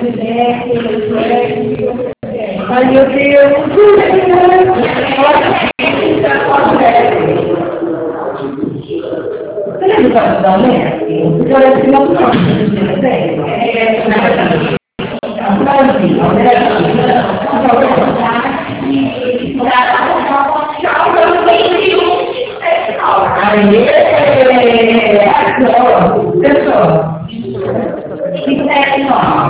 Ai, meu Deus! Você lembra do Dalmécio? Porque eu era assim, não Pessoal,